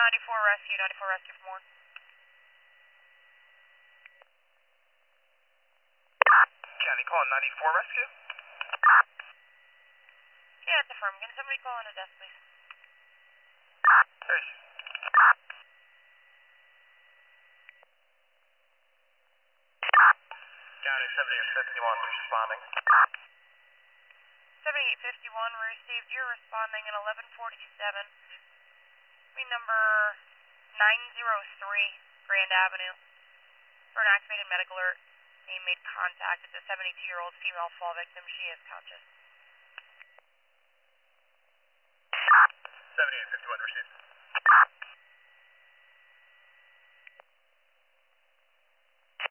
94 rescue for more. County calling 94 rescue? Yeah, it's affirmed. Can somebody call in a desk, please? There's County 7851 responding. 7851, we received. You're responding at 1147. Screen number 903, Grand Avenue. For an activated medical alert, they made contact. It's a 72-year-old female fall victim. She is conscious. 7851 received.